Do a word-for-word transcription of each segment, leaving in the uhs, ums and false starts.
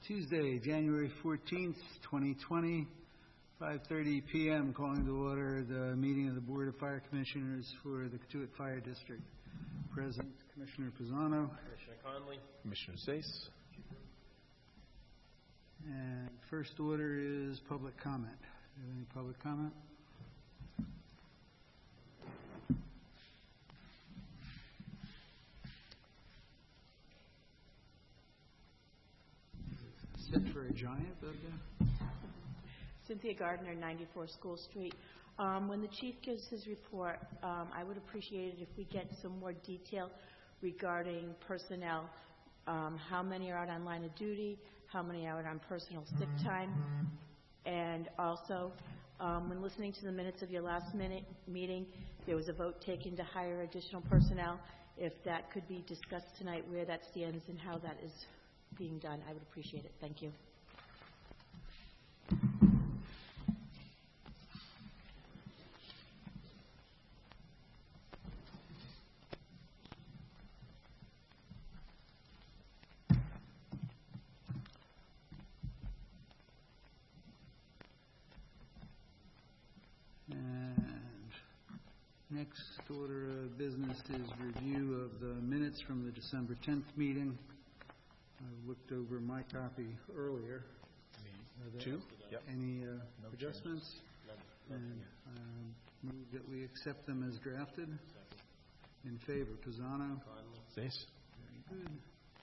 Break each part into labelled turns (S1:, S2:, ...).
S1: Tuesday, January fourteenth, twenty twenty, five thirty p m Calling to order the meeting of the Board of Fire Commissioners for the Cotuit Fire District. Present, Commissioner Pisano.
S2: Commissioner Conley.
S3: Commissioner Sace.
S1: And first order is public comment. Do you have any public comment? Sit for a giant, okay?
S4: Cynthia Gardner, ninety-four School Street. Um, when the chief gives his report, um, I would appreciate it if we get some more detail regarding personnel. Um, how many are out on line of duty? How many are out on personal sick time? And also, um, when listening to the minutes of your last minute meeting, there was a vote taken to hire additional personnel. If that could be discussed tonight, where that stands and how that is being done, I would appreciate it. Thank you.
S1: And next order of business is review of the minutes from the December tenth meeting. I looked over my copy earlier.
S3: Two? Yep.
S1: Any uh,
S3: No
S1: adjustments?
S2: None.
S1: And um, move that we accept them as drafted. In favor, Pisano.
S2: Conley.
S3: Sace.
S1: Very good.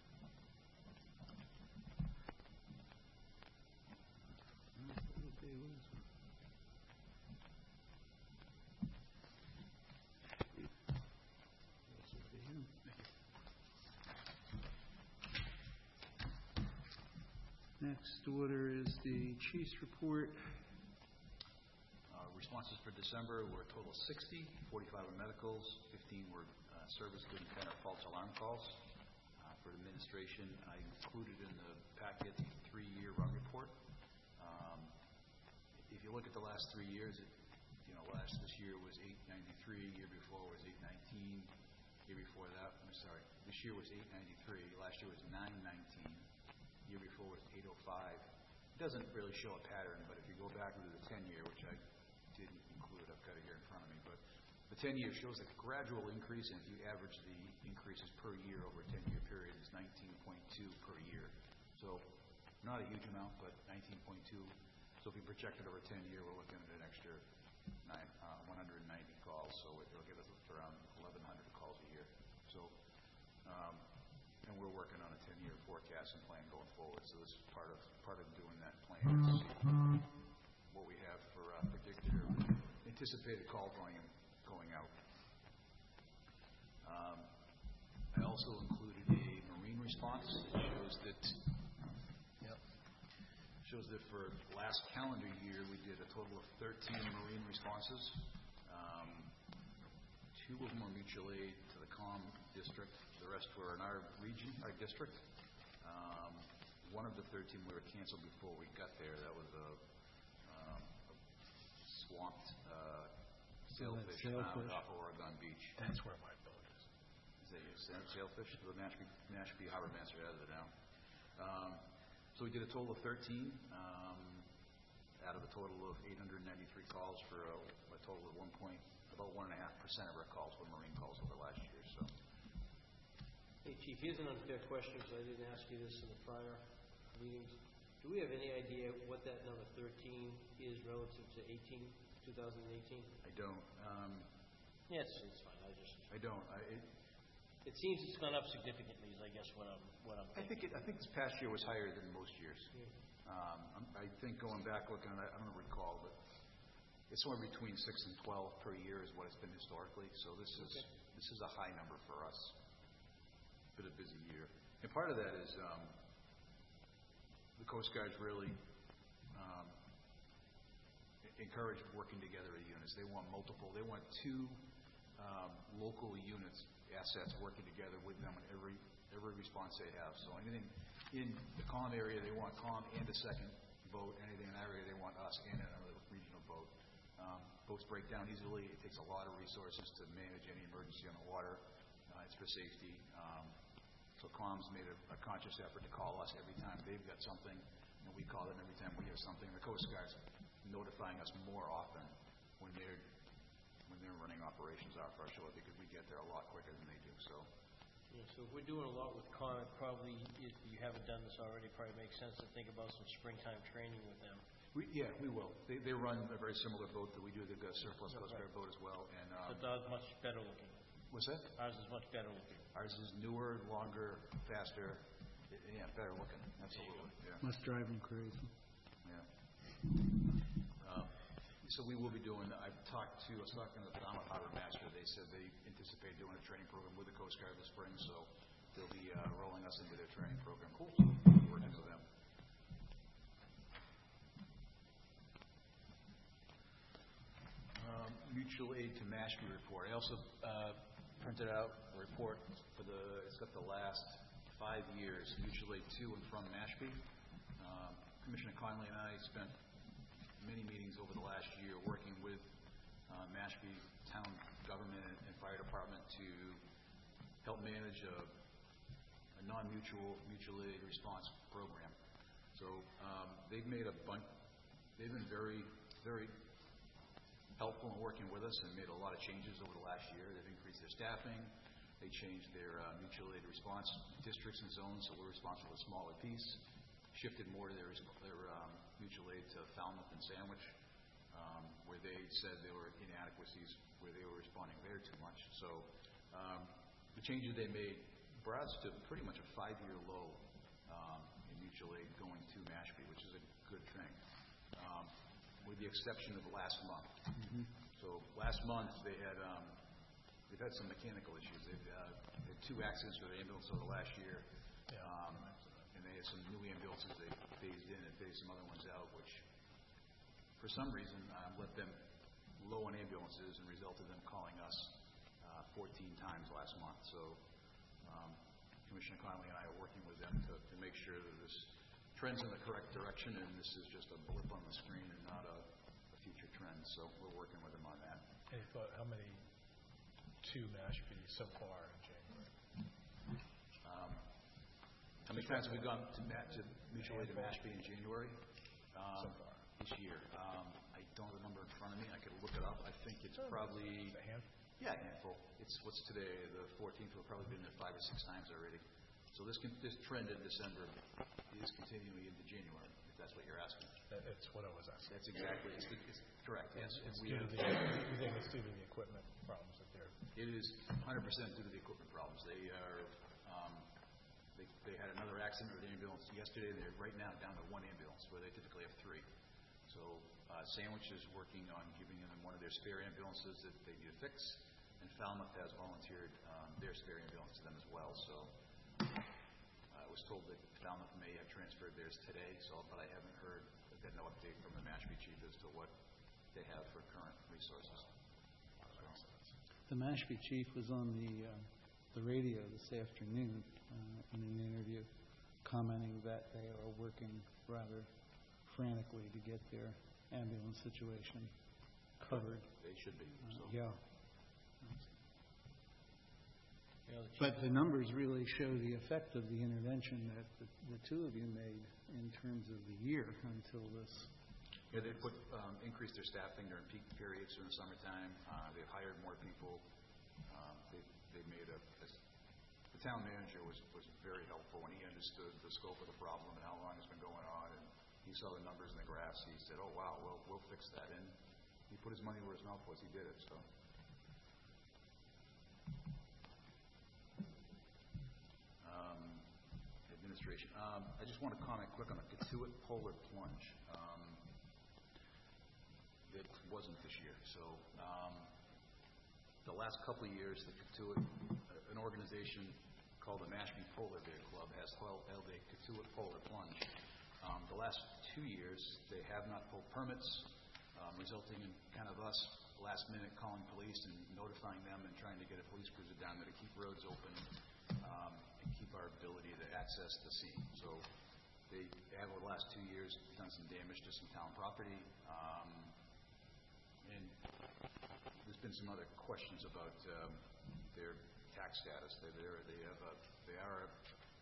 S1: Next order is the chief's report.
S5: Uh, responses for December were a total of sixty, forty-five were medicals, fifteen were uh, service good and ten are false alarm calls. Uh, for administration, I included in the packet the three-year run report. Um, if you look at the last three years, it, you know, last this year was eight ninety-three, year before was eight nineteen, year before that, I'm sorry, this year was eight ninety-three, last year was nine nineteen. Year before was eight oh five. It doesn't really show a pattern, but if you go back into the ten-year, which I didn't include, I've got it here in front of me, but the ten-year shows a gradual increase, and if you average the increases per year over a ten-year period, it's nineteen point two per year. So not a huge amount, but nineteen point two. So if we project it over ten-year, we're looking at an extra nine, uh, one hundred ninety calls, so it'll give us around eleven hundred calls a year. So um, and we're working on a ten-year forecast and plan going forward. So this is part of part of doing that plan to see what we have for uh, predicted or anticipated call volume going out. Um, I also included a marine response that shows that yep, shows that for last calendar year we did a total of thirteen marine responses. Um, two of them were mutual aid to the COM district. The rest were in our region, our district. Um, one of the thirteen we were canceled before we got there. That was a, um, a swamped uh, sailfish,
S1: sailfish
S5: found off Oregon Beach.
S3: That's where my boat is.
S5: Is that your sa- sailfish? The Mashpee, Mashpee Harbor Master has it now. Um, so we did a total of thirteen um, out of a total of eight hundred ninety-three calls for a, a total of one point, about one and a half percent of our calls were marine calls over last year. So.
S2: Hey, Chief, here's an unfair question because I didn't ask you this in the prior meetings. Do we have any idea what that number thirteen is relative to eighteen, two thousand eighteen?
S5: I don't. Um,
S2: Yes, it's fine. I just.
S5: I don't. I, it,
S2: It seems it's gone up significantly. Is I guess what I'm what I'm.
S5: I think. It, I think this past year was higher than most years.
S2: Yeah.
S5: Um, I'm, I think going back looking at it, I don't recall, but it's somewhere between six and twelve per year is what it's been historically. So this is
S2: Okay.
S5: this is a high number for us. Been a busy year, and part of that is um, the Coast Guard's really um, encourage working together as units. They want multiple. They want two um, local units, assets working together with them in every every response they have. So anything in the COM area, they want COM and a second boat. Anything in that area, they want us and another regional boat. Um, boats break down easily. It takes a lot of resources to manage any emergency on the water. Uh, it's for safety. Um, so So Quam's made a, a conscious effort to call us every time they've got something, and we call them every time we have something. The Coast Guard's notifying us more often when they're when they're running operations off our shore because we get there a lot quicker than they do. So.
S2: Yeah, so if we're doing a lot with Con, it probably, if you haven't done this already, probably makes sense to think about some springtime training with them.
S5: We, yeah, we will. They, they run a very similar boat that we do. They've got a surplus Coast Guard boat as well. And um,
S2: But ours is much better looking.
S5: what's that?
S2: Ours is much better looking.
S5: Ours is newer, longer, faster. y- Yeah, better looking. Absolutely. Yeah.
S1: Must drive them crazy.
S5: Yeah. Um, So we will be doing, I've talked to, I was talking to the Falmouth Harbor Master. They said they anticipate doing a training program with the Coast Guard this spring, so they'll be uh, rolling us into their training program. Cool. So we're working with them. Um, Mutual aid to Mashpee report. I also uh, printed out a report for the, it's got the last five years, mutual aid to and from Mashpee. Um, Commissioner Conley and I spent many meetings over the last year working with uh, Mashpee town government and, and fire department to help manage a, a non-mutual mutual aid response program. So um, they've made a bunch, they've been very, very helpful in working with us and made a lot of changes over the last year. They've increased their staffing. They changed their uh, mutual aid response districts and zones, so we're responsible for a smaller piece. Shifted more to their, their um, mutual aid to Falmouth and Sandwich, um, where they said there were inadequacies, where they were responding there too much. So um, the changes they made brought us to pretty much a five-year low um, in mutual aid going to Mashpee, which is a good thing, um, with the exception of last month.
S1: Mm-hmm.
S5: So last month they had um, they've had some mechanical issues. They've uh, had two accidents with the ambulance over the last year. Um, and they had some new ambulances they phased in and phased some other ones out, which for some reason um, let them low on ambulances and resulted in them calling us uh, fourteen times last month. So um, Commissioner Conley and I are working with them to, to make sure that this trend's in the correct direction and this is just a blip on the screen and not a, a future trend. So we're working with them on that.
S3: Any thought how many to Mashpee so far in January?
S5: Um, How many times have we gone to, Ma- to mutual aid to Mashpee in January? Um,
S3: So far.
S5: This year. Um, I don't have the number in front of me. I could look it up. I think it's probably,
S3: A hand?
S5: yeah, a handful. It's, what's today, the fourteenth, we've probably been there five or six times already. So this, con- this trend in December is continuing into January, if that's what you're asking.
S3: That- That's what I was asking.
S5: That's exactly, it's, the- it's correct, yes. And
S3: It's
S5: we
S3: due to
S5: have-
S3: the, you think it's due to the equipment problems that they're,
S5: It is one hundred percent due to the equipment problems. They are, um, they, they had another accident with the ambulance yesterday. They're right now down to one ambulance where they typically have three. So uh, Sandwich is working on giving them one of their spare ambulances that they need to fix, and Falmouth has volunteered um, their spare ambulance to them as well. So uh, I was told that Falmouth may have transferred theirs today, so but I haven't heard, I've got no update from the Mashpee chief as to what they have for current resources.
S1: The Mashpee chief was on the, uh, the radio this afternoon uh, in an interview commenting that they are working rather frantically to get their ambulance situation covered.
S5: They should be.
S1: Uh,
S5: So.
S1: Yeah.
S2: You know, the chief-
S1: But the numbers really show the effect of the intervention that the, the two of you made in terms of the year until this.
S5: Yeah, they put um, increased their staffing during peak periods during the summertime. Uh, they've hired more people. Um, they they made a, a the town manager was was very helpful when he understood the scope of the problem and how long it's been going on, and he saw the numbers in the graphs. He said, "Oh wow, we'll we'll fix that." And he put his money where his mouth was. He did it. So. Um, administration. Um, I just want to comment quick on the Katuitt Polar Plunge. Um, It wasn't this year. So um, the last couple of years, the Katuitt, uh, an organization called the Mashpee Polar Bear Club, has held held a Katuitt Polar Plunge. Um, the last two years, they have not pulled permits, um, resulting in kind of us last minute calling police and notifying them and trying to get a police cruiser down there to keep roads open um, and keep our ability to access the scene. So they have, over the last two years, done some damage to some town property. Um, And there's been some other questions about um, their tax status. They they're, they have a they are a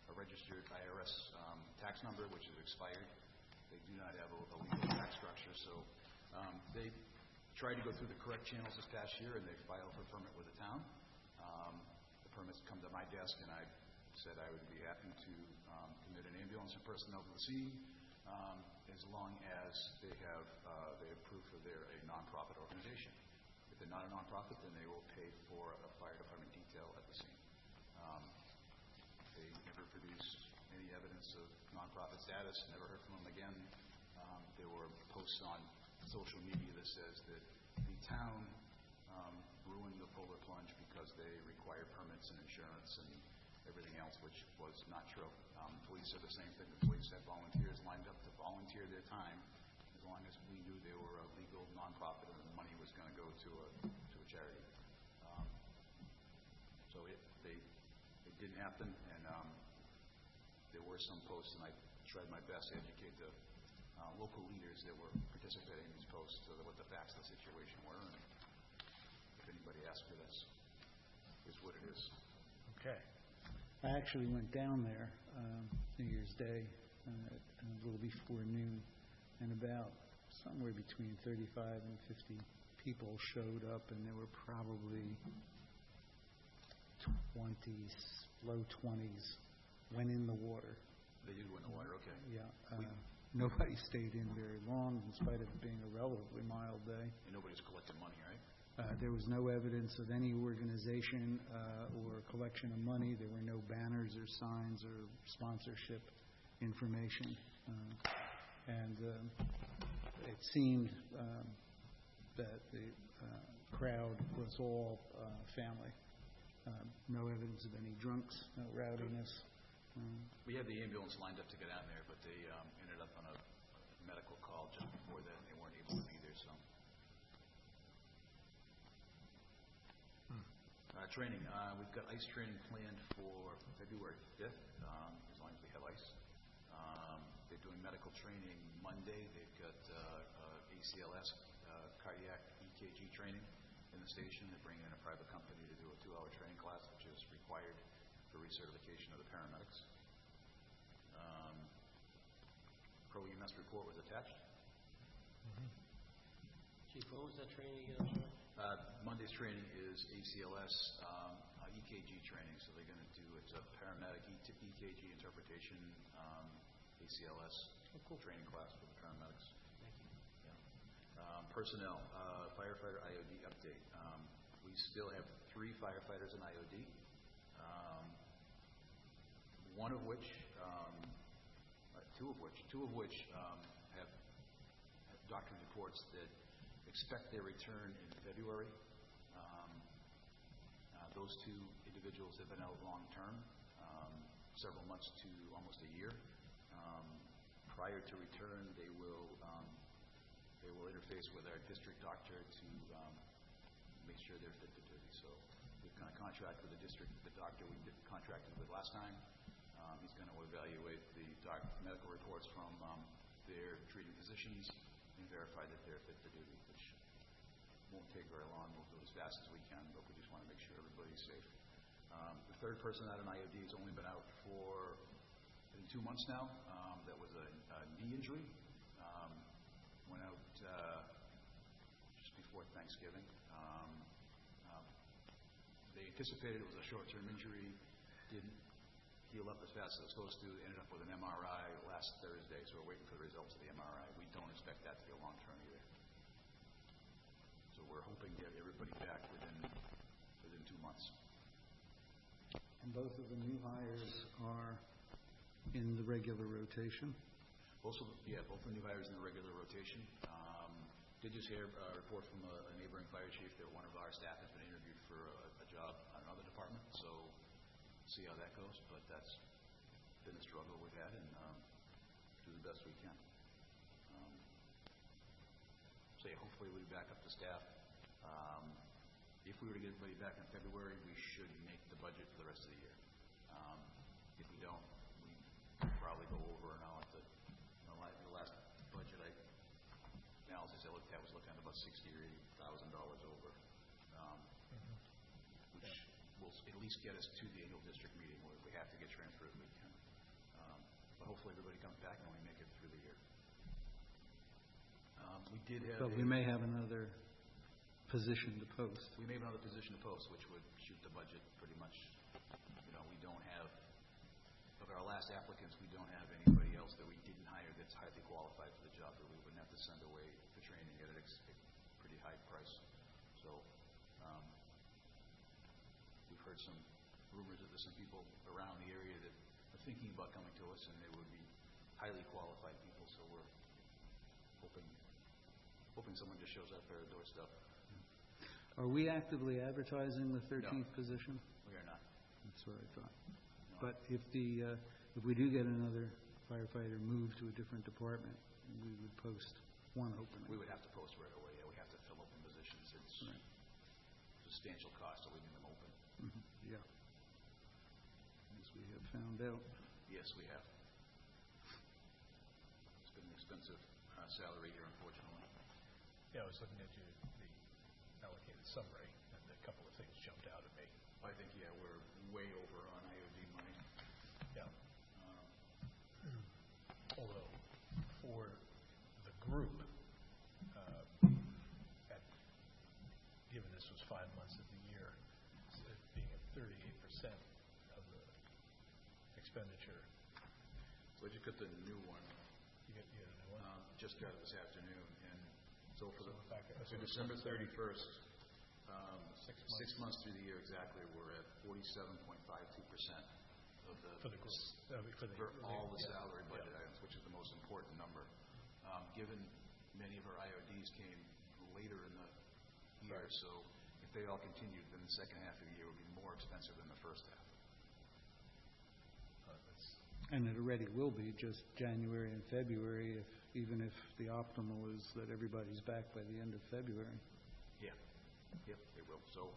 S5: a registered I R S um, tax number, which is expired. They do not have a, a legal tax structure, so um, they tried to go through the correct channels this past year, and they filed for a permit with the town. Um, the permits come to my desk, and I said I would be happy to um, commit an ambulance and personnel to the scene, um, as long as they have uh, they have proof that they're a nonprofit organization. If they're not a nonprofit, then they will pay for a fire department detail at the scene. Um, they never produced any evidence of nonprofit status. Never heard from them again. Um, there were posts on social media that says that the town um, ruined the polar plunge because they required permits and insurance and everything else, which was not true. Um, police said the same thing. The police had volunteers lined up to volunteer their time as long as we knew they were a legal nonprofit and the money was going to go to a to a charity. Um, so it they it didn't happen, and um, there were some posts, and I tried my best to educate the uh, local leaders that were participating in these posts so that what the facts of the situation were. And if anybody asks me, that's is what it is.
S3: Okay.
S1: I actually went down there um, New Year's Day uh, a little before noon, and about somewhere between thirty-five and fifty people showed up, and there were probably twenty, low twenties went in the water.
S5: They did win the water, okay.
S1: Yeah. Uh, nobody stayed in very long, in spite of it being a relatively mild day.
S5: And nobody's collecting money, right?
S1: Uh, there was no evidence of any organization uh, or collection of money. There were no banners or signs or sponsorship information. Uh, and uh, it seemed um, that the uh, crowd was all uh, family. Uh, no evidence of any drunks, no rowdiness. Um,
S5: We had the ambulance lined up to get out there, but they um, ended up on a medical call just before that, and they weren't able to be there, so. Uh, training, uh, we've got ice training planned for February fifth, um, as long as we have ice. Um, they're doing medical training Monday. They've got uh, uh, A C L S, uh, cardiac E K G training in the station. They're bringing in a private company to do a two-hour training class, which is required for recertification of the paramedics. Um, Pro E M S report was attached.
S2: Chief, what was that training again, I'm sorry?
S5: Uh, Monday's training is A C L S um, uh, E K G training, so they're going to do it's a paramedic E K G interpretation um, A C L S
S2: Oh, cool.
S5: training class for the paramedics.
S2: Thank you.
S5: Yeah. Um, personnel, uh, firefighter I O D update. Um, we still have three firefighters in I O D, um, one of which, um, uh, two of which, two of which um, have, have doctor's reports that expect their return in February. Um, uh, those two individuals have been out long-term, um, several months to almost a year. Um, prior to return, they will um, they will interface with our district doctor to um, make sure they're fit for duty. So we've kind of contracted with the district, the doctor we did contracted with last time. Um, he's going to evaluate the doc medical reports from um, their treating physicians and verify that they're fit for duty, which won't take very long. We'll do it as fast as we can, but we just want to make sure everybody's safe. Um, the third person out in I O D has only been out for I think two months now. Um, that was a, a knee injury. Um, went out uh, just before Thanksgiving. Um, um, they anticipated it was a short-term injury. Didn't heal up as fast as it was supposed to. Ended up with an M R I last Thursday, so we're waiting for the results of the M R I. We don't expect that to be a long-term either. So we're hoping to get everybody back within within two months.
S1: and both of the new hires are in the regular rotation.
S5: Also, yeah, both the new hires in the regular rotation. Um, did just hear a report from a, a neighboring fire chief that one of our staff has been interviewed for a, a job on another department. So see how that goes. But that's been a struggle we've had, and um, do the best we can. Um, so yeah, hopefully we'll be back up to staff. Um, if we were to get everybody back in February, we should make the budget for the rest of the year. Um, if we don't, we probably go over now at the, the last budget I analysis I looked at was looking at about sixty or eighty thousand dollars over, um, mm-hmm. which yeah. will at least get us to the annual district meeting where if we have to get transfers, we can. but hopefully everybody comes back and we make it through the year. Um, We did have
S1: But
S5: a-
S1: we may have another position to post.
S5: We may have another position to post, which would shoot the budget pretty much. You know, we don't have, of our last applicants, we don't have anybody else that we didn't hire that's highly qualified for the job that we wouldn't have to send away for training at a ex- a pretty high price. So, um, we've heard some rumors that there's some people around the area that are thinking about coming to us, and they would be highly qualified people, so we're hoping, hoping someone just shows up at our doorstep.
S1: Are we actively advertising the thirteenth position?
S5: We are not.
S1: That's what I thought.
S5: No.
S1: But if the, uh, if we do get another firefighter moved to a different department, we would post one opening.
S5: We would have to post right away, yeah, we have to fill open positions. It's
S1: Right.
S5: substantial cost of leaving them open.
S1: Mhm, yeah. As we have found out.
S5: Yes, we have. It's been an expensive uh, salary here, unfortunately.
S3: Yeah, I was looking at you, the allocated summary, and a couple of things jumped out at me.
S5: I think, yeah, we're way over on I O D money.
S3: Yeah.
S5: Um,
S3: Although, for the group, uh, at, given this was five months of the year, it being at thirty-eight percent of the expenditure,
S5: So I just got the new one,
S3: you get, you get a new one?
S5: um, just got it this afternoon, and so for
S3: So
S5: the,
S3: if I could-
S5: so December thirty-first, um,
S3: Six
S5: six
S3: months.
S5: months through the year exactly, we're at forty-seven point five two percent of the.
S3: For the group, uh, for the.
S5: For all the
S3: yeah,
S5: salary budget
S3: yeah.
S5: items, which is the most important number. Um, Given many of our I O Ds came later in the year,
S3: Right.
S5: so if they all continued, then the second half of the year would be more expensive than the first half.
S3: Uh, that's-
S1: And it already will be just January and February, if, even if the optimal is that everybody's back by the end of February.
S5: Yeah, yep, they will. So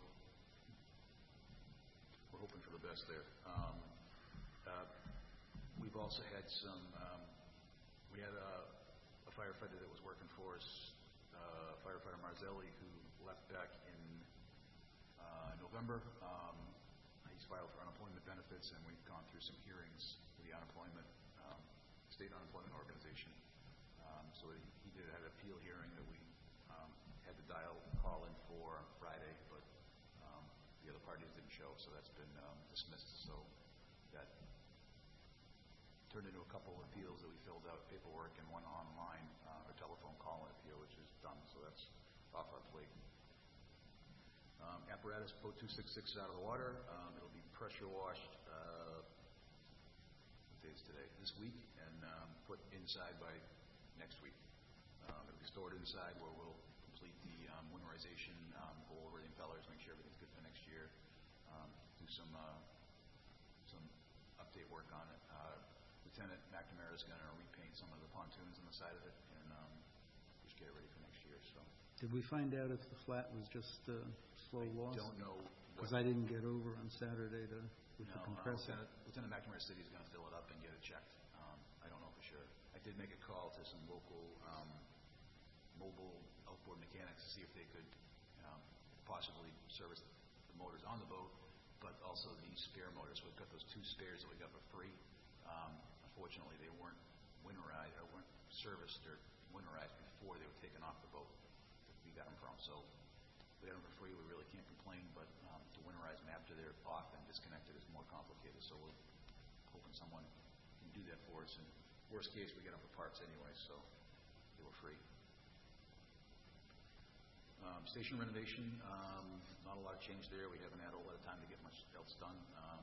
S5: we're hoping for the best there. Um, uh, We've also had some, um, we had a a firefighter that was working for us, uh, firefighter Marzelli, who left back in uh, November. Um, He's filed for unemployment benefits, and we've gone through some hearings with the unemployment, um, state unemployment organization. Um, So he he did have an appeal hearing that we um, had to dial, call in for Friday, but um, the other parties didn't show, so that's been um, dismissed. So that turned into a couple of appeals that we filled out paperwork and one online, uh, or telephone call appeal, which is done, so that's off our plate. Um, Apparatus P O two sixty-six out of the water. Um, It'll be pressure washed, uh, what day is today? This week, and um, put inside by next week. Um, It'll be stored inside where we'll complete the um, winterization, um, go over the impellers, make sure everything's good for next year, um, do some uh, some update work on it. Uh, Lieutenant McNamara is going to repaint some of the pontoons on the side of it and um, just get it ready for next year. So
S1: Did we find out if the flat was just uh, slow loss?
S5: don't know
S1: Because
S5: what.
S1: I didn't get over on Saturday to, with the
S5: No, uh,
S1: compressor.
S5: Lieutenant, Lieutenant McNamara said he's going to fill it up and get it checked. Um, I don't know for sure. I did make a call to some local um, mobile outboard mechanics to see if they could um, possibly service the motors on the boat, but also the spare motors. We've got those two spares that we got for free. Um, unfortunately, they weren't winterized or weren't serviced or winterized before they were taken off the boat that we got them from. So we got them for free. We really can't complain, but um, to winterize them after they're off and disconnected is more complicated. So we're hoping someone can do that for us. And worst case, we get them for parts anyway, so they were free. Um, station renovation, um, not a lot of change there. We haven't had a lot of time to get much else done. Um,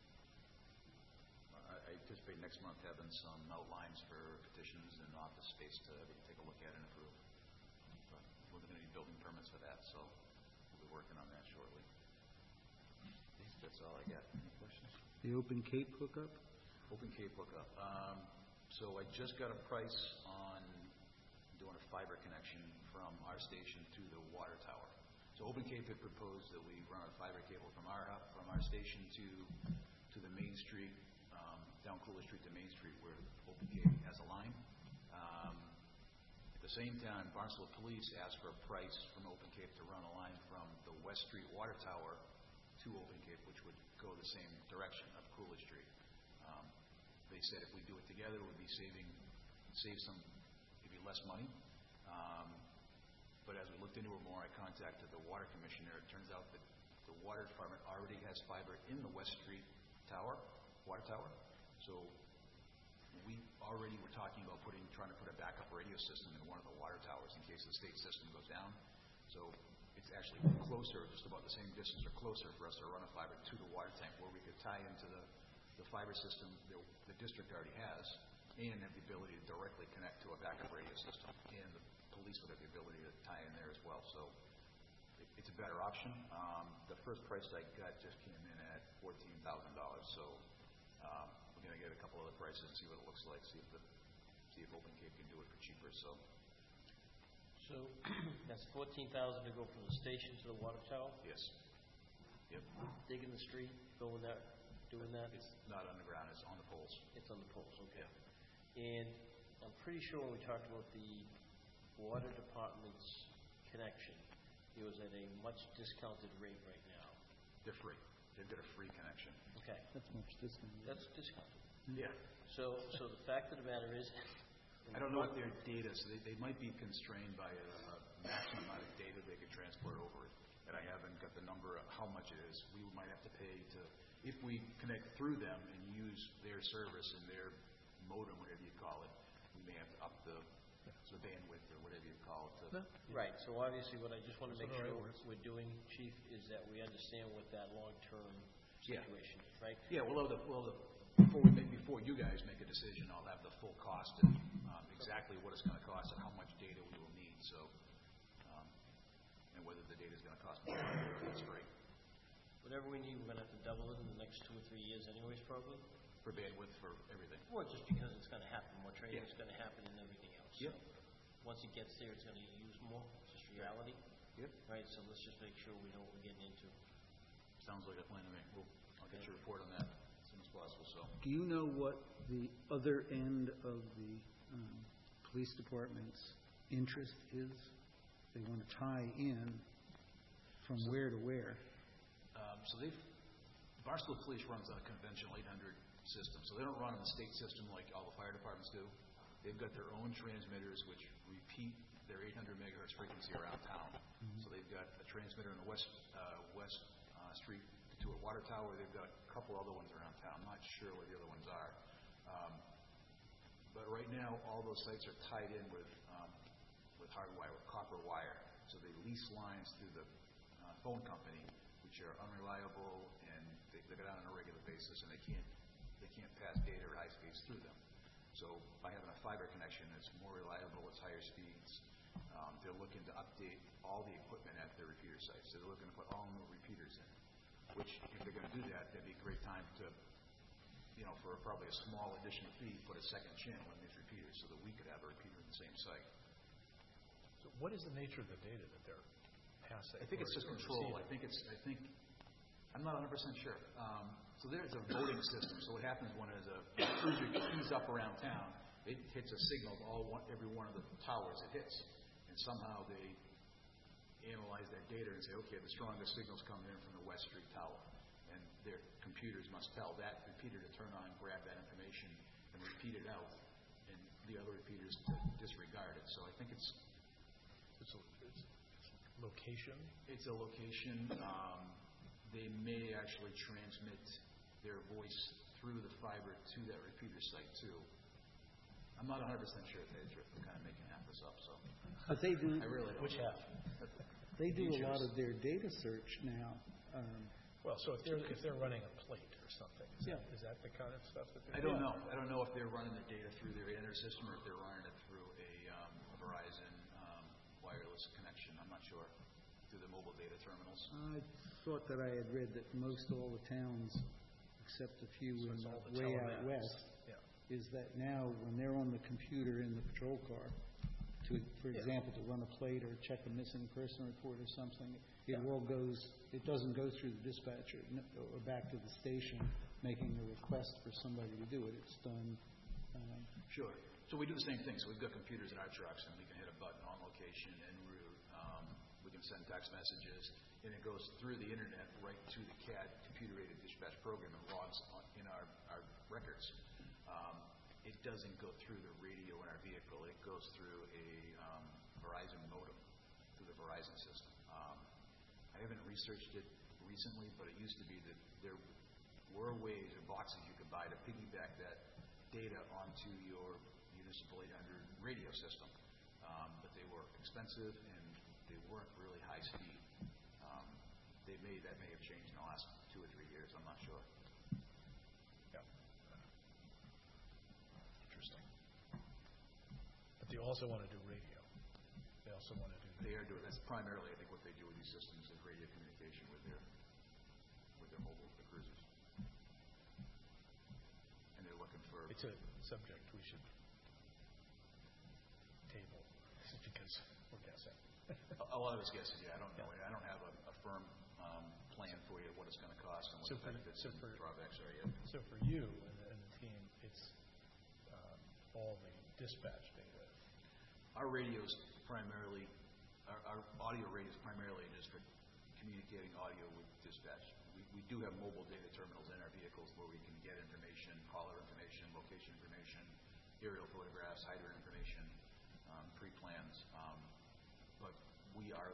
S5: I, I anticipate next month having some outlines for petitions and office space to everybody take a look at and approve. But we're going to need building permits for that, so we'll be working on that shortly. That's all I got. Any questions?
S1: The Open Cape hookup?
S5: Open Cape hookup. Um, so I just got a price on doing a fiber connection from our station to the water tower. So Open Cape had proposed that we run a fiber cable from our hou- from our station to to the Main Street, um, down Cooler Street to Main Street, where Open Cape has a line. Um, at the same time, Barnstable Police asked for a price from Open Cape to run a line from the West Street water tower to Open Cape, which would go the same direction of Coolidge Street. Um, they said if we do it together, we'd be saving, save some, maybe less money. Um, but as we looked into it more, I contacted the water commissioner. It turns out that the water department already has fiber in the West Street tower, water tower. So we already were talking about putting, trying to put a backup radio system in one of the water towers in case the state system goes down. So it's actually closer, just about the same distance or closer for us to run a fiber to the water tank where we could tie into the, the fiber system that the district already has and have the ability to directly connect to a backup radio system. And the police would have the ability to tie in there as well. So it, it's a better option. Um, the first price I got just came in at fourteen thousand dollars. So um, we're going to get a couple other prices and see what it looks like, see if the see if Open Cape can do it for cheaper. So.
S2: So that's fourteen thousand to go from the station to the water tower?
S5: Yes. Yep.
S2: Digging the street, going that, doing that?
S5: It's not underground, it's on the poles.
S2: It's on the poles, okay. And I'm pretty sure when we talked about the water department's connection, it was at a much discounted rate right now.
S5: They're free. They've got a free connection.
S2: Okay.
S1: That's much discounted.
S2: That's discounted.
S5: Yeah.
S2: So, so the fact of the matter is,
S5: I don't know what their data, so they, they might be constrained by a, a maximum amount of data they can transport over it. And I haven't got the number of how much it is. We might have to pay to, if we connect through them and use their service and their modem, whatever you call it, we may have to up the, the bandwidth or whatever you call it. To,
S2: right, so obviously what I just want to make
S3: That's
S2: sure
S3: all right,
S2: we're doing, Chief, is that we understand what that long-term
S5: Yeah.
S2: situation is, right?
S5: Yeah, we'll have the, we'll have the, before we make, before you guys make a decision, I'll have the full cost and um, exactly what it's going to cost and how much data we will need. So, um, and whether the data is going to cost more, that's great.
S2: Whatever we need, we're going to have to double it in the next two or three years anyways, probably?
S5: For bandwidth, for everything.
S2: Well, just because it's going to happen, more training
S5: Yeah.
S2: is going to happen and everything else.
S5: Yep.
S2: So once it gets there, it's going to use more, it's just reality.
S5: Yep.
S2: Right, so let's just make sure we know what we're getting into.
S5: Sounds like a plan to me. We'll, I'll get your report on that as soon as possible. So,
S1: Do you know what the other end of the um, police department's interest is? They want to tie in from where to where?
S5: um, so they've Barstow Police runs on a conventional eight hundred system, so they don't run on the state system like all the fire departments do. They've got their own transmitters which repeat their eight hundred megahertz frequency around town. Mm-hmm. So they've got a transmitter in the west uh, west uh, street to a water tower. They've got a couple other ones around town. I'm not sure where the other ones are. Um, but right now, all those sites are tied in with um, with hardwire, with copper wire. So they lease lines through the uh, phone company, which are unreliable, and they, they go down on a regular basis, and they can't they can't pass data at high speeds through them. So by having a fiber connection, it's more reliable, it's higher speeds. Um, they're looking to update all the equipment at their repeater sites. So they're looking to put all new repeaters in, which if they're going to do that, that'd be a great time to, you know, for probably a small additional fee, put a second channel in these repeaters so that we could have a repeater in the same site.
S3: So what is the nature of the data that they're passing?
S5: I think it's
S3: or-
S5: just
S3: or
S5: control.
S3: receiving?
S5: I think it's, I think, I'm not one hundred percent sure. Um, so there's a voting system. So what happens when there's a cruiser queues up around town, it hits a signal to all one, every one of the towers it hits. And somehow they analyze that data and say, okay, the strongest signal's coming in from the West Street Tower. And their computers must tell that repeater to turn on, grab that information, and repeat it out, and the other repeaters to disregard it. So I think it's
S3: It's, a, it's, it's location.
S5: It's a location. Um, they may actually transmit their voice through the fiber to that repeater site too. I'm not one hundred percent sure if that's true. I'm kind of making half this up, so
S1: But they do,
S5: I really don't
S3: Which
S5: know.
S3: half?
S1: they do a
S5: Features.
S1: lot of their data search now. Um,
S3: Well, so if they're if they're running a plate or something, is,
S1: Yeah.
S3: that, is that the kind of stuff that
S5: I
S3: they're
S5: don't
S3: doing?
S5: know. I don't know if they're running the data through their inner system or if they're running it through a, um, a Verizon um, wireless connection. I'm not sure. Through the mobile data terminals.
S1: I thought that I had read that most all the towns, except a few
S3: So
S1: in
S3: it's all the
S1: way out
S3: telematics.
S1: west,
S3: Yeah.
S1: is that now when they're on the computer in the patrol car, to, for
S3: Yeah.
S1: example, to run a plate or check a missing person report or something, it
S3: Yeah.
S1: all goes, it doesn't go through the dispatcher n- or back to the station making a request for somebody to do it. It's done. Um,
S5: Sure. So we do the same thing. So we've got computers in our trucks, and we can hit a button on location en route. Um, we can send text messages, and it goes through the internet right to the C A D, computer-aided dispatch program, and logs on, in our, our records. um, it doesn't go through the radio in our vehicle. It goes through a um, Verizon modem, through the Verizon system. Um, I haven't researched it recently, but it used to be that there were ways or boxes you could buy to piggyback that data onto your municipal eight hundred radio system. Um, but they were expensive and they weren't really high speed. Um, they may, that may have changed in the last two or three years. I'm not sure.
S3: Yeah. Interesting. But they also want to do radio. They also want to do.
S5: They are doing, that's primarily, I think, what they do with these systems is radio communication with their, with their mobile, the cruisers. And they're looking for.
S3: It's a subject we should table because we're guessing.
S5: A, a lot of us guessing, yeah, I don't know. I don't have a, a firm um, plan for you, what it's going to cost and what
S3: So
S5: the
S3: for-
S5: benefits
S3: so
S5: and
S3: for-
S5: drawbacks are yet.
S3: So for you and the, and the team, it's um, all the dispatch data.
S5: Our radios primarily, our, our audio radios primarily just for communicating audio with dispatch. We, we do have mobile data terminals in our vehicles where we can get information, caller information, location information, aerial photographs, hydrant information, um, pre-plans. Um, but we are,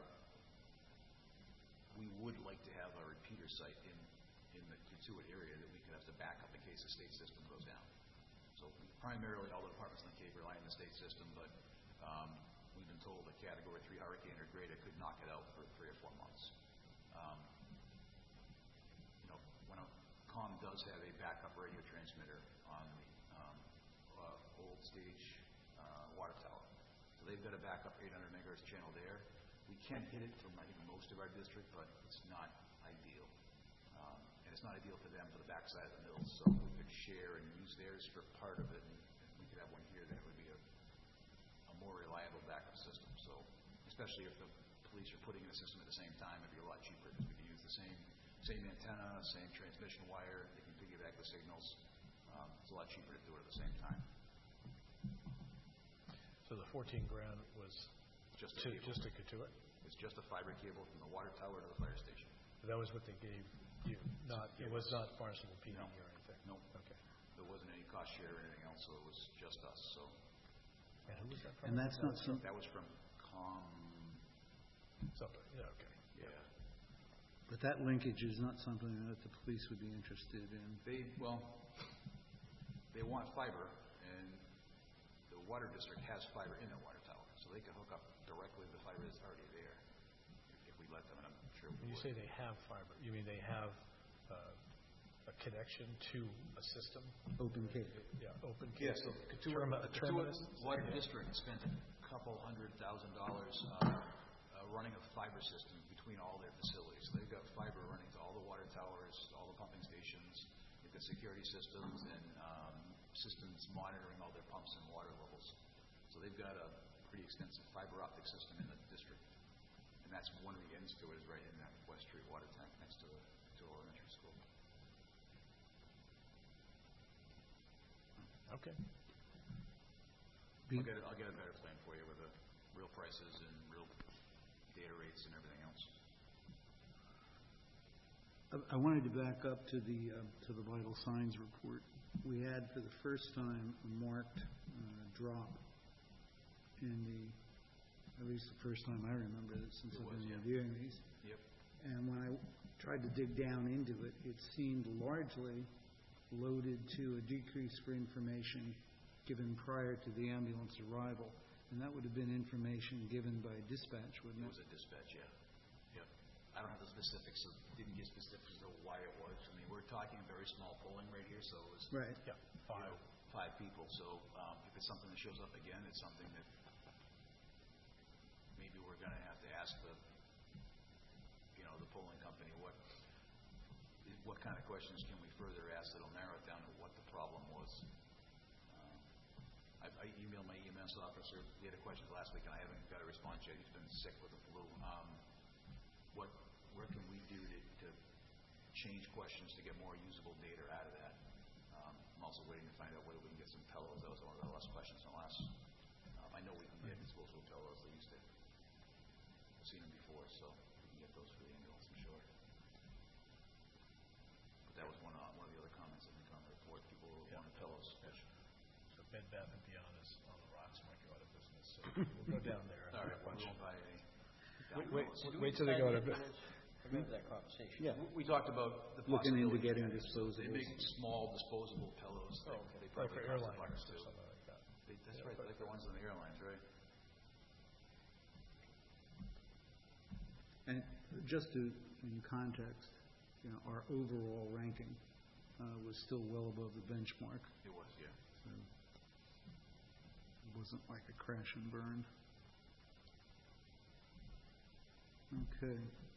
S5: we would like to have a repeater site in, in the Katuitt area that we could have to back up in case the state system goes down. So we primarily, all the departments in the Cape rely on the state system, but um, we've been told a Category three hurricane or greater could knock it out for three or four months. Um, you know, when a comm does have a backup radio transmitter on the um, uh, old stage uh, water tower, so they've got a backup eight hundred megahertz channel there. We can hit it from, I think, most of our district, but it's not ideal. Um, and it's not ideal for them for the backside of the mills. So if we could share and use theirs for part of it, and if we could have one here, then it would be a, a more reliable backup system. So especially if the police are putting in a system at the same time, it'd be a lot cheaper because we can use the same same antenna, same transmission wire. They can piggyback the signals. Um, it's a lot cheaper to do it at the same time.
S3: So the fourteen grand was
S5: Just
S3: to,
S5: a cable.
S3: just to Katuitt?
S5: It's just a fiber cable from the water tower to the fire station.
S3: That was what they gave you, not, it was not Barnstable P D
S5: No.
S3: or anything?
S5: Nope.
S3: Okay.
S5: There wasn't any cost share or anything else, so it was just us. So
S3: And who was that from?
S1: And that's not some,
S5: that was from Com.
S3: Somebody, yeah, okay.
S5: Yeah.
S1: but that linkage is not something that the police would be interested in.
S5: They well, they want fiber, and the water district has fiber in their water tower, so they can hook up directly to the fiber that's already there if, if we let them. And I'm sure we
S3: When you
S5: would.
S3: say they have fiber, you mean they have uh, a connection to a system?
S1: Open cable.
S3: Yeah, open
S5: Yes,
S3: cable.
S5: the
S3: Termi- a
S5: Katuitt
S3: terminus?
S5: Water District spent a couple hundred thousand dollars uh, uh, running a fiber system between all their facilities. So they've got fiber running to all the water towers, all the pumping stations. They've got security systems and um, systems monitoring all their pumps and water levels. So they've got a pretty extensive fiber optic system in the district. And that's one of the ends to it is right in that West Street water tank next to the to the elementary school.
S3: Okay.
S1: Be-
S5: I'll get, a, I'll get a better plan for you with the real prices and real data rates and everything else.
S1: I- I wanted to back up to the, uh, to the vital signs report. We had for the first time a marked uh, drop in the, at least the first time I remember it since
S5: There
S1: I've
S5: was,
S1: been
S5: yeah.
S1: reviewing these.
S5: Yep.
S1: And when I tried to dig down into it, it seemed largely loaded to a decrease for information given prior to the ambulance arrival. And that would have been information given by dispatch,
S5: It
S1: wouldn't
S5: was
S1: it?
S5: a dispatch, yeah. Yep. I don't have the specifics, so didn't get specifics of why it was. I mean, we're talking very small polling right here, so it was
S1: Right.
S3: Yeah,
S5: you
S3: five.
S5: know, five people. So um, if it's something that shows up again, it's something that maybe we're going to have to ask the, you know, the polling company what what kind of questions can we further ask that'll narrow it down to what the problem was. Um, I, I emailed my E M S officer. He had a question last week, and I haven't got a response yet. He's been sick with the flu. Um, what, where can we do to, to change questions to get more usable data out of that? Um, I'm also waiting to find out whether we can get some pillows. That was one of the last questions in the last. Um, I know we can get disposable pillows. They used to. I've seen them before, so we can get those for the ambulance, I'm sure. But that was one of, one of the other comments I think on the report. People were
S3: Yeah.
S5: wanting pillows, which
S3: Bed Bath and Beyond is on the rocks, might go out of business, so we'll go down there. and
S5: All
S3: get
S5: right,
S3: a
S5: well,
S3: bunch
S5: we
S3: of-
S5: won't buy any.
S3: Wait, wait,
S2: Did
S3: wait
S2: we
S3: till they go out
S2: decide
S3: of
S2: that
S3: business.
S2: I remember that conversation.
S1: Yeah.
S5: We- We talked about the
S1: Looking into
S5: possibility.
S1: getting
S5: of-
S1: disposables.
S5: They make small disposable pillows.
S3: Oh,
S5: They-
S3: okay.
S5: They
S3: Like
S5: probably
S3: for
S5: cost a
S3: airliners
S5: buck
S3: or
S5: or two.
S3: something like that.
S5: They- That's right, like the ones on the airlines, right?
S1: And just to, in context, you know, our overall ranking uh, was still well above the benchmark.
S5: It was, yeah.
S1: So it wasn't like a crash and burn. Okay.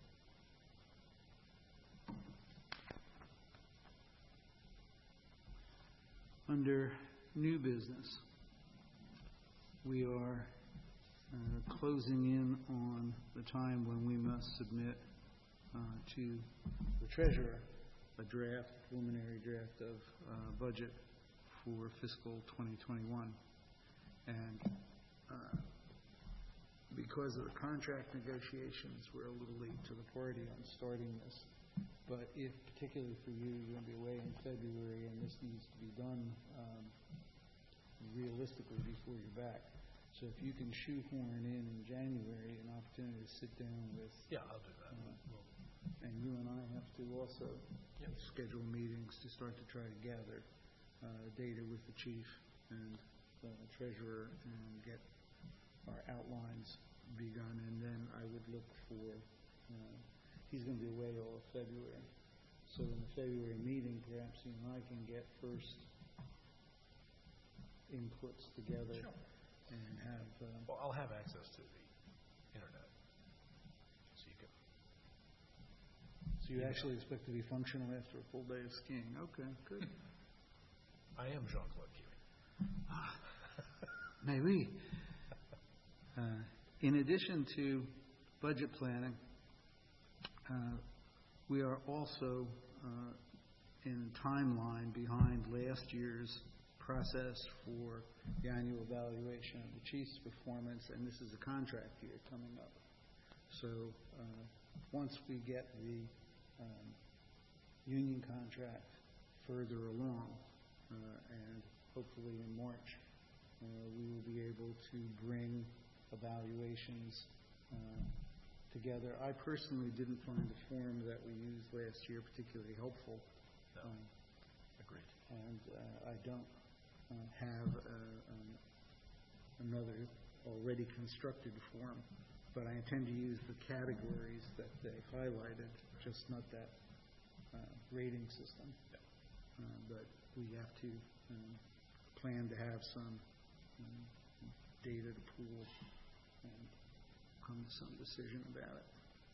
S1: Under new business, we are uh, closing in on the time when we must submit uh, to the treasurer a draft, preliminary draft of uh, budget for fiscal twenty twenty-one. And uh, because of the contract negotiations, we're a little late to the party on starting this. But if, particularly for you, you're going to be away in February, and this needs to be done um, realistically before you're back. So if you can shoehorn in in January an opportunity to sit down with,
S3: Yeah, I'll do that.
S1: Uh,
S3: We'll-
S1: and you and I have to also
S3: Yep.
S1: schedule meetings to start to try to gather uh, data with the chief and the treasurer and get our outlines begun. And then I would look for, uh, he's going to be away all of February. So in the February meeting, perhaps you and I can get first inputs together
S3: Sure.
S1: and have, uh,
S3: Well, I'll have access to the internet, so you can.
S1: so you actually expect to be functional after a full day of skiing. Okay, good.
S3: I am Jean-Claude Keely.
S1: May we? Uh, In addition to budget planning, uh, we are also uh, in timeline behind last year's process for the annual evaluation of the chief's performance, and this is a contract year coming up. So uh, once we get the um, union contract further along, uh, and hopefully in March, uh, we will be able to bring evaluations uh, together. I personally didn't find the form that we used last year particularly helpful.
S3: No.
S1: Um,
S3: Agreed.
S1: and uh, I don't uh, have uh, um, another already constructed form, but I intend to use the categories that they highlighted, just not that uh, rating system. Uh, But we have to um, plan to have some um, data to pool and come to some decision about it.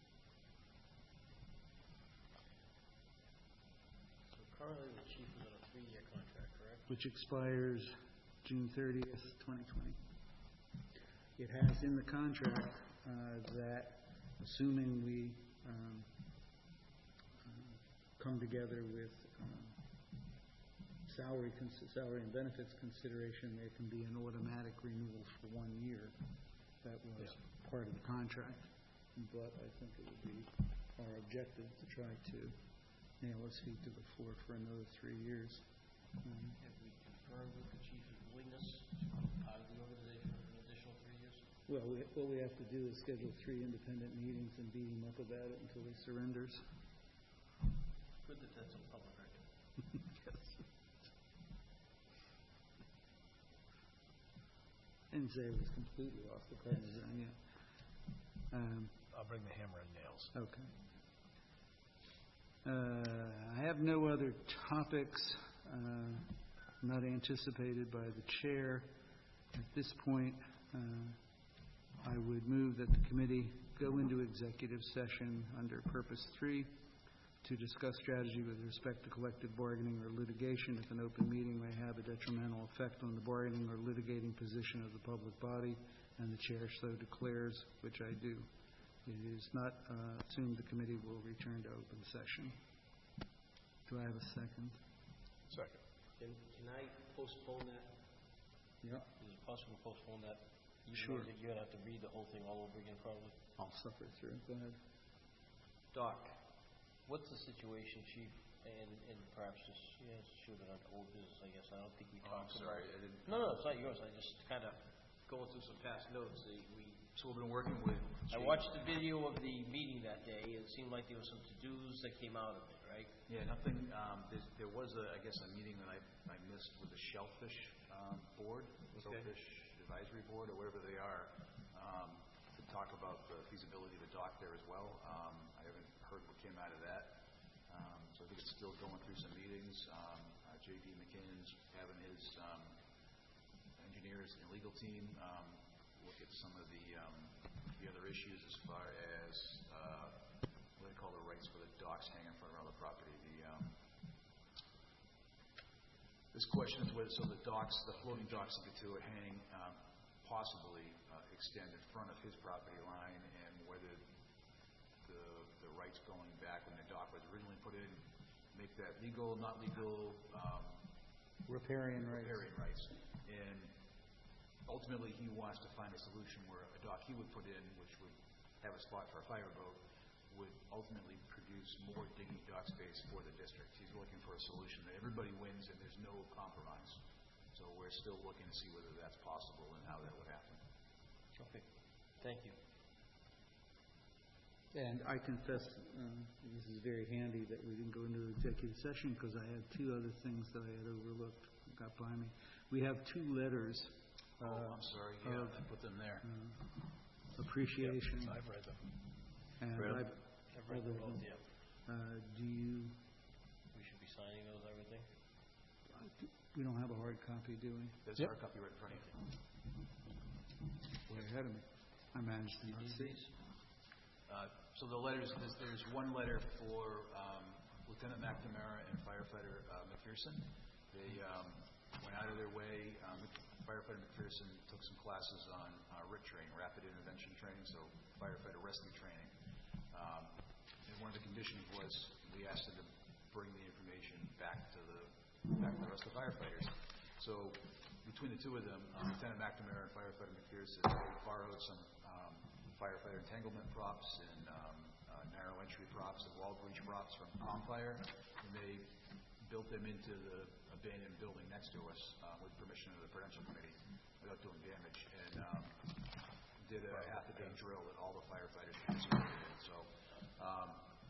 S2: So currently, the chief is on a three-year contract, correct?
S1: Which expires June thirtieth, twenty twenty. It has in the contract uh, that, assuming we um, uh, come together with um, salary, cons- salary and benefits consideration, there can be an automatic renewal for one year. That was
S3: Yeah.
S1: part of the contract. But I think it would be our objective to try to nail his feet to the floor for another three years. Um,
S2: Have we confirmed with the chief's willingness to be part of the organization for an additional three years?
S1: Well, we, what we have to do is schedule three independent meetings and beat him up about it until he surrenders.
S2: Good that that's a public record.
S1: Yes. Didn't say it was completely off the cards, yeah. Um,
S3: I'll bring the hammer and nails.
S1: okay. Uh, I have no other topics uh, not anticipated by the chair. At this point, uh, I would move that the committee go into executive session under Purpose three to discuss strategy with respect to collective bargaining or litigation if an open meeting may have a detrimental effect on the bargaining or litigating position of the public body, and the chair so declares, which I do. It is not uh, assumed the committee will return to open session. Do I have a second?
S3: Second.
S2: Can, can I postpone that?
S1: Yeah.
S2: Is it possible to postpone that? Even
S1: Sure.
S2: though You're gonna have to read the whole thing all over again, probably.
S1: I'll suffer through. Go ahead.
S2: Doc, what's the situation, chief, and, and perhaps just, yeah, shoot it on old business, I guess. I don't think we
S5: Oh, I'm
S2: talked
S5: sorry,
S2: about.
S5: I didn't.
S2: No, no, it's not yours. I just kind of going through some past notes. The- We,
S5: So we've been working with.
S2: I
S5: Jay-
S2: watched the video of the meeting that day. It seemed like there were some to-dos that came out of it, right?
S5: Yeah, nothing, um, there's, there was a, I guess, a meeting that I, I missed with the Shellfish, um, Board,
S2: Okay.
S5: Shellfish Advisory Board, or whatever they are, um, to talk about the feasibility of the dock there as well. Um, I haven't heard what came out of that. Um, so I think it's still going through some meetings. Um, uh, J D McKinnon's having his, um, engineers and legal team, um, look at some of the, um, the other issues as far as, uh, what do they call the rights for the docks hanging in front around the property. The, um, this question is whether, so the docks, the floating docks in Katuitt hang, um, possibly, uh, extend in front of his property line, and whether the, the rights going back when the dock was originally put in, make that legal, not legal, um,
S1: Riparian rights.
S5: riparian rights. And ultimately, he wants to find a solution where a dock he would put in, which would have a spot for a fire boat, would ultimately produce more digging dock space for the district. He's looking for a solution that everybody wins and there's no compromise. So we're still looking to see whether that's possible and how that would happen.
S2: Okay. Thank you.
S1: And I confess, um, this is very handy that we didn't go into executive session because I had two other things that I had overlooked, got by me. We have two letters.
S5: Oh,
S1: uh,
S5: I'm sorry, yeah,
S1: of,
S5: I put them there.
S1: uh, Appreciation.
S3: I've read them.
S1: And
S5: Read 'em?
S1: I've,
S2: I've read them both, yeah.
S1: uh, do you,
S2: We should be signing those, everything?
S1: we don't have a hard copy, do we?
S5: There's
S3: Yep.
S5: our copy right in front of you.
S1: Way ahead of me. I managed to not see.
S5: Uh, So the letters, there's, there's one letter for um, Lieutenant McNamara and firefighter uh, McPherson. They um, went out of their way. Um, firefighter McPherson took some classes on uh, R I T training, rapid intervention training, so firefighter rescue training. Um, and one of the conditions was we asked them to bring the information back to the back to the rest of the firefighters. So between the two of them, um, Lieutenant McNamara and firefighter McPherson, they borrowed some um, firefighter entanglement props and um, uh, narrow entry props and wall breach props from Comfire, and they built them into the abandoned building next to us uh, with permission of the Prudential Committee without doing damage, and um, did a half a day drill that all the firefighters participated in. So um,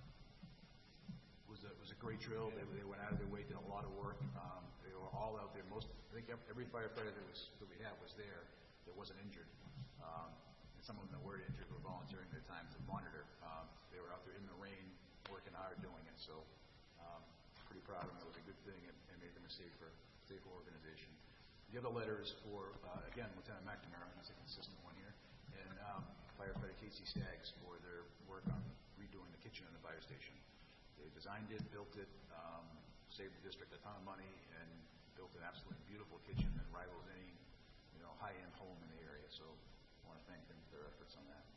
S5: it was a, it was a great drill. They, they went out of their way, did a lot of work. Um, they were all out there. Most, I think every firefighter that was that we had was there that wasn't injured. Um, Some of them that were injured were volunteering their time to monitor. Um, they were out there in the rain, working hard, doing it. So, um, pretty proud of them. It was a good thing and, and made them a safer, safer organization. The other letter is for, uh, again, Lieutenant McNamara. He's a consistent one here, and um, firefighter Casey Staggs for their work on redoing the kitchen in the fire station. They designed it, built it, um, saved the district a ton of money, and built an absolutely beautiful kitchen that rivals any, you know, high-end home in the area. So. I want to thank them for their efforts on that.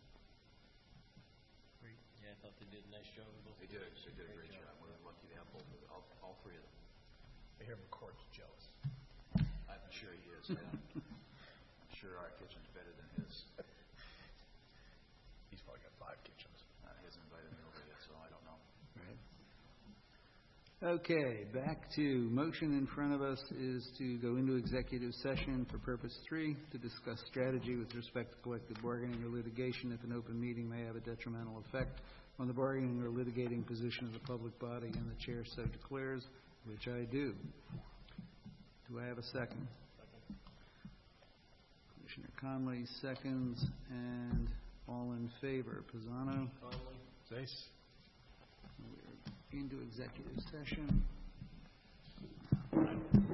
S2: Great. Yeah, I thought they did a nice job with both.
S5: They did. They did a great job. We're lucky to have both of them, all, all three of them.
S3: I hear McCourt's jealous.
S5: I'm sure he is. Yeah. I'm sure our kitchen's better than his.
S3: He's probably got five kitchens.
S5: Uh, he hasn't invited me over yet, so I don't know.
S1: Right. Okay, back to motion in front of us is to go into executive session for purpose three, to discuss strategy with respect to collective bargaining or litigation if an open meeting may have a detrimental effect on the bargaining or litigating position of the public body, and the chair so declares, which I do. Do I have a second?
S2: Second.
S1: Commissioner Conley seconds, and all in favor. Pisano?
S2: Conley?
S3: Zace?
S1: We're into executive session.